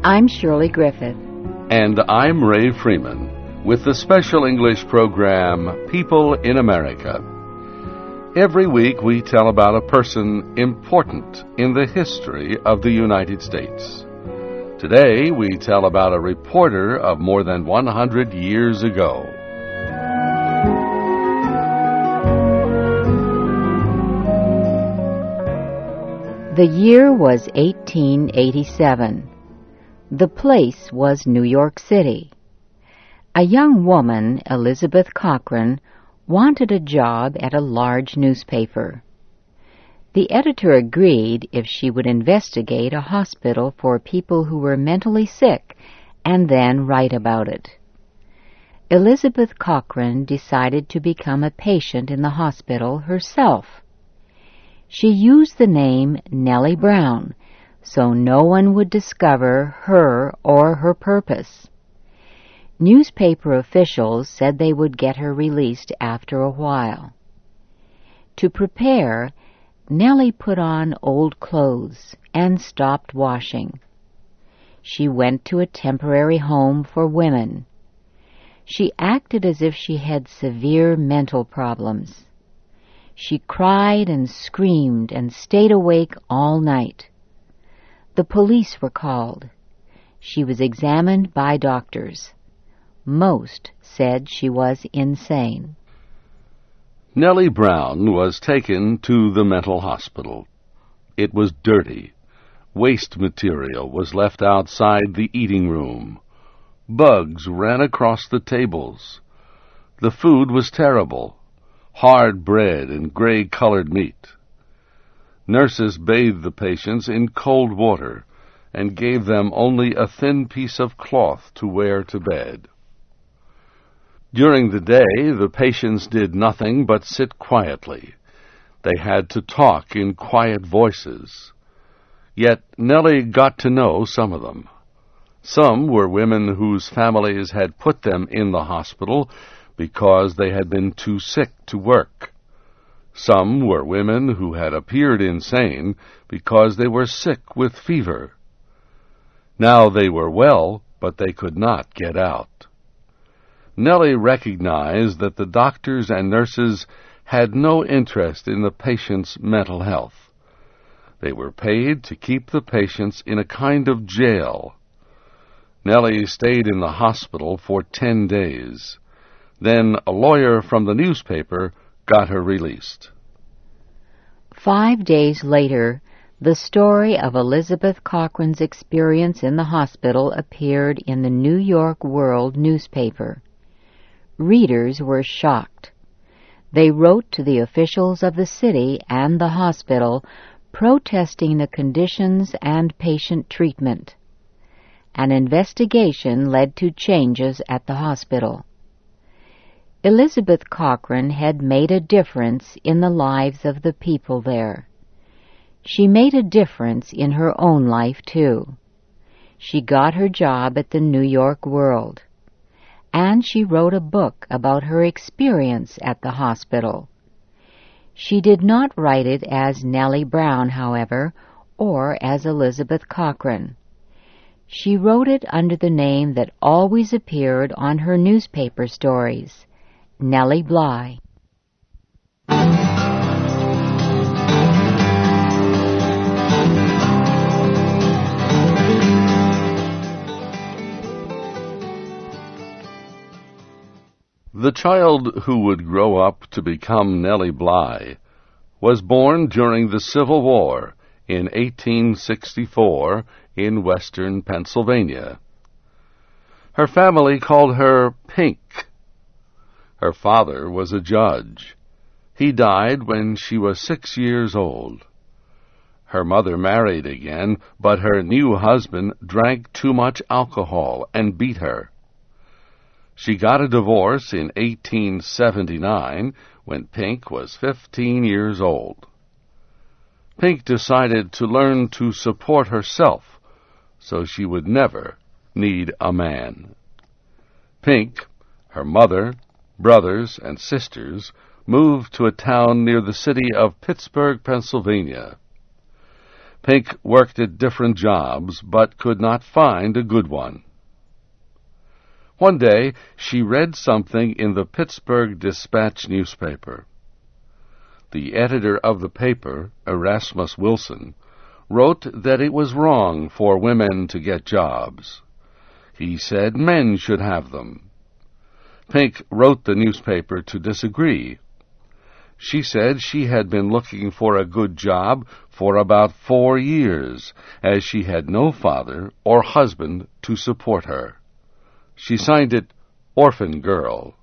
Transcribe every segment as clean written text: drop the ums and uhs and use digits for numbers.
I'm Shirley Griffith. And I'm Ray Freeman with the special English program, People in America. Every week we tell about a person important in the history of the United States. Today we tell about a reporter of more than 100 years ago. The year was 1887. The place was New York City. A young woman, Elizabeth Cochran, wanted a job at a large newspaper. The editor agreed if she would investigate a hospital for people who were mentally sick and then write about it. Elizabeth Cochran decided to become a patient in the hospital herself. She used the name Nellie Brown, so no one would discover her or her purpose. Newspaper officials said they would get her released after a while. To prepare, Nellie put on old clothes and stopped washing. She went to a temporary home for women. She acted as if she had severe mental problems. She cried and screamed and stayed awake all night. The police were called. She was examined by doctors. Most said she was insane. Nellie Brown was taken to the mental hospital. It was dirty. Waste material was left outside the eating room. Bugs ran across the tables. The food was terrible. Hard bread and gray-colored meat. Nurses bathed the patients in cold water and gave them only a thin piece of cloth to wear to bed. During the day, the patients did nothing but sit quietly. They had to talk in quiet voices. Yet Nellie got to know some of them. Some were women whose families had put them in the hospital because they had been too sick to work. Some were women who had appeared insane because they were sick with fever. Now they were well, but they could not get out. Nellie recognized that the doctors and nurses had no interest in the patient's mental health. They were paid to keep the patients in a kind of jail. Nellie stayed in the hospital for 10 days. Then a lawyer from the newspaper got her released. 5 days later, the story of Elizabeth Cochran's experience in the hospital appeared in the New York World newspaper. Readers were shocked. They wrote to the officials of the city and the hospital, protesting the conditions and patient treatment. An investigation led to changes at the hospital. Elizabeth Cochran had made a difference in the lives of the people there. She made a difference in her own life, too. She got her job at the New York World. And she wrote a book about her experience at the hospital. She did not write it as Nellie Brown, however, or as Elizabeth Cochran. She wrote it under the name that always appeared on her newspaper stories, Nellie Bly. The child who would grow up to become Nellie Bly was born during the Civil War in 1864 in western Pennsylvania. Her family called her Pink. Her father was a judge. He died when she was 6 years old. Her mother married again, but her new husband drank too much alcohol and beat her. She got a divorce in 1879 when Pink was 15 years old. Pink decided to learn to support herself so she would never need a man. Pink, her mother, brothers, and sisters moved to a town near the city of Pittsburgh, Pennsylvania. Pink worked at different jobs, but could not find a good one. One day, she read something in the Pittsburgh Dispatch newspaper. The editor of the paper, Erasmus Wilson, wrote that it was wrong for women to get jobs. He said men should have them. Pink wrote the newspaper to disagree. She said she had been looking for a good job for about 4 years, as she had no father or husband to support her. She signed it Orphan Girl.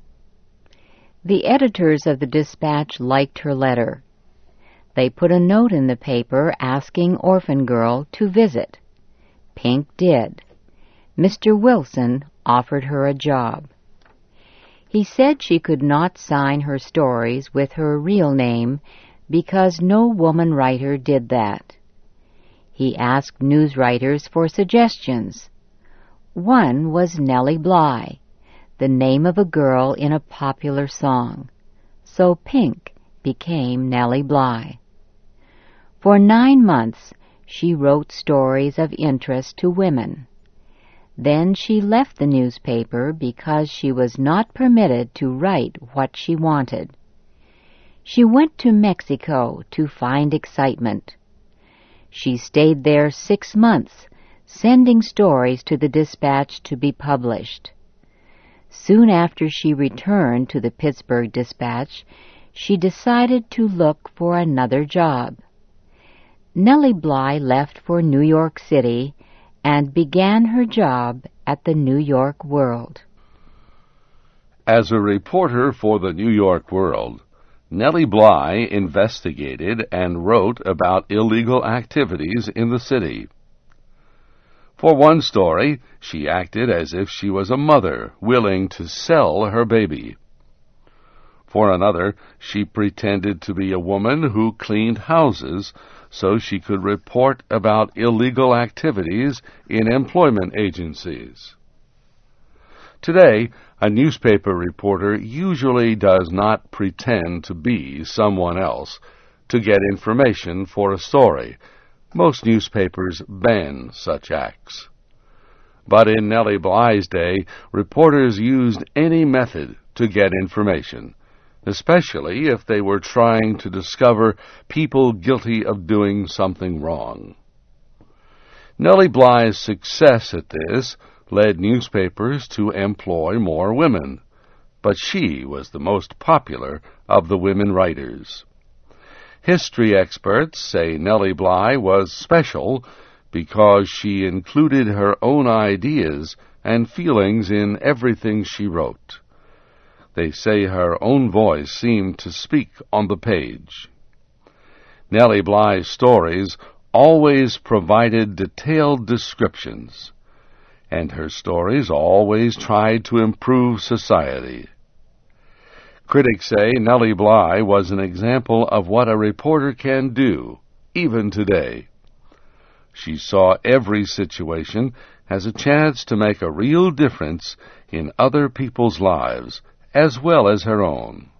The editors of the Dispatch liked her letter. They put a note in the paper asking Orphan Girl to visit. Pink did. Mr. Wilson offered her a job. He said she could not sign her stories with her real name because no woman writer did that. He asked news writers for suggestions. One was Nellie Bly, the name of a girl in a popular song. So Pink became Nellie Bly. For 9 months, she wrote stories of interest to women. Then she left the newspaper because she was not permitted to write what she wanted. She went to Mexico to find excitement. She stayed there 6 months, sending stories to the Dispatch to be published. Soon after she returned to the Pittsburgh Dispatch, she decided to look for another job. Nellie Bly left for New York City and began her job at the New York World. As a reporter for the New York World, Nellie Bly investigated and wrote about illegal activities in the city. For one story, she acted as if she was a mother willing to sell her baby. For another, she pretended to be a woman who cleaned houses so she could report about illegal activities in employment agencies. Today, a newspaper reporter usually does not pretend to be someone else to get information for a story. Most newspapers ban such acts. But in Nellie Bly's day, reporters used any method to get information, especially if they were trying to discover people guilty of doing something wrong. Nellie Bly's success at this led newspapers to employ more women, but she was the most popular of the women writers. History experts say Nellie Bly was special because she included her own ideas and feelings in everything she wrote. They say her own voice seemed to speak on the page. Nellie Bly's stories always provided detailed descriptions, and her stories always tried to improve society. Critics say Nellie Bly was an example of what a reporter can do, even today. She saw every situation as a chance to make a real difference in other people's lives, as well as her own.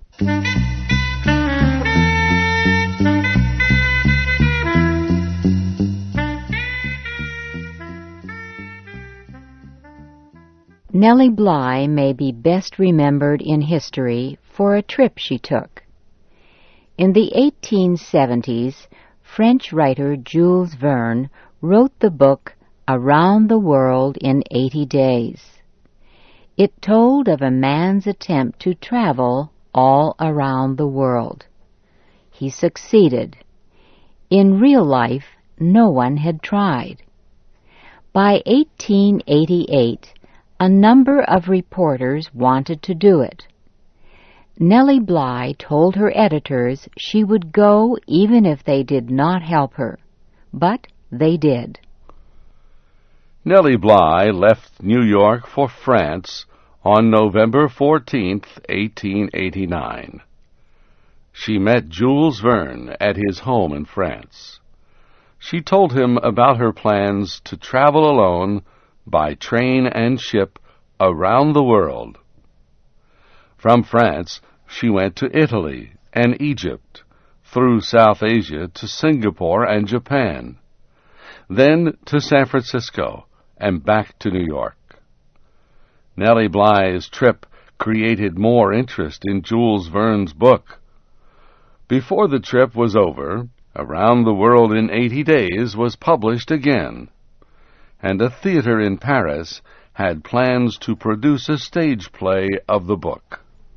Nellie Bly may be best remembered in history for a trip she took. In the 1870s, French writer Jules Verne wrote the book Around the World in 80 Days. It told of a man's attempt to travel all around the world. He succeeded. In real life, no one had tried. By 1888, a number of reporters wanted to do it. Nellie Bly told her editors she would go even if they did not help her, but they did. Nellie Bly left New York for France on November 14, 1889. She met Jules Verne at his home in France. She told him about her plans to travel alone by train and ship around the world. From France, she went to Italy and Egypt, through South Asia to Singapore and Japan, then to San Francisco and back to New York. Nellie Bly's trip created more interest in Jules Verne's book. Before the trip was over, Around the World in 80 Days was published again, and a theater in Paris had plans to produce a stage play of the book.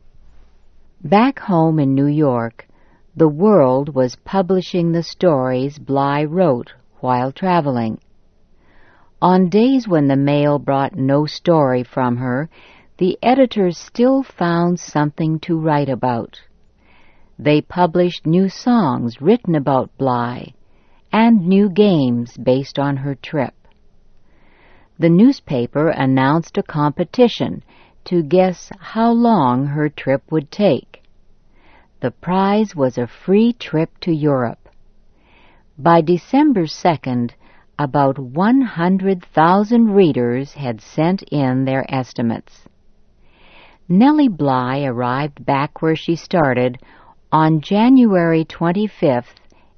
Back home in New York, the World was publishing the stories Bly wrote while traveling. On days when the mail brought no story from her, the editors still found something to write about. They published new songs written about Bly and new games based on her trip. The newspaper announced a competition to guess how long her trip would take. The prize was a free trip to Europe. By December 2nd, about 100,000 readers had sent in their estimates. Nellie Bly arrived back where she started on January 25th,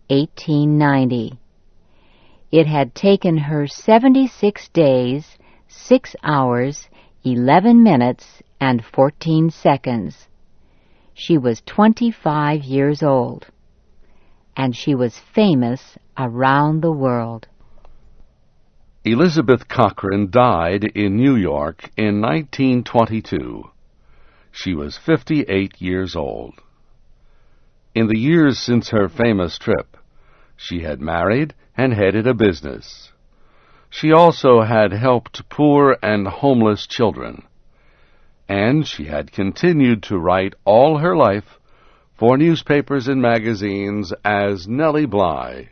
1890. It had taken her 76 days, 6 hours, 11 minutes, and 14 seconds. She was 25 years old, and she was famous around the world. Elizabeth Cochran died in New York in 1922. She was 58 years old. In the years since her famous trip, she had married and headed a business. She also had helped poor and homeless children, and she had continued to write all her life for newspapers and magazines as Nellie Bly.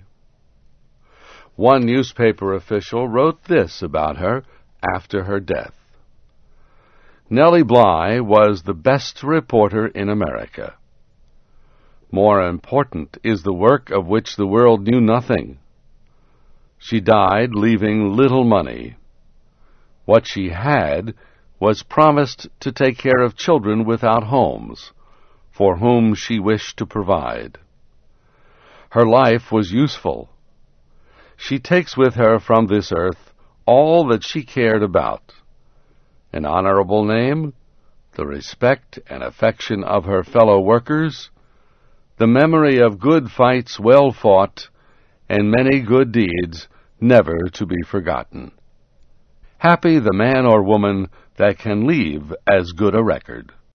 One newspaper official wrote this about her after her death: Nellie Bly was the best reporter in America. More important is the work of which the world knew nothing. She died leaving little money. What she had was promised to take care of children without homes, for whom she wished to provide. Her life was useful. She takes with her from this earth all that she cared about: an honorable name, the respect and affection of her fellow workers, the memory of good fights well fought, and many good deeds never to be forgotten. Happy the man or woman that can leave as good a record.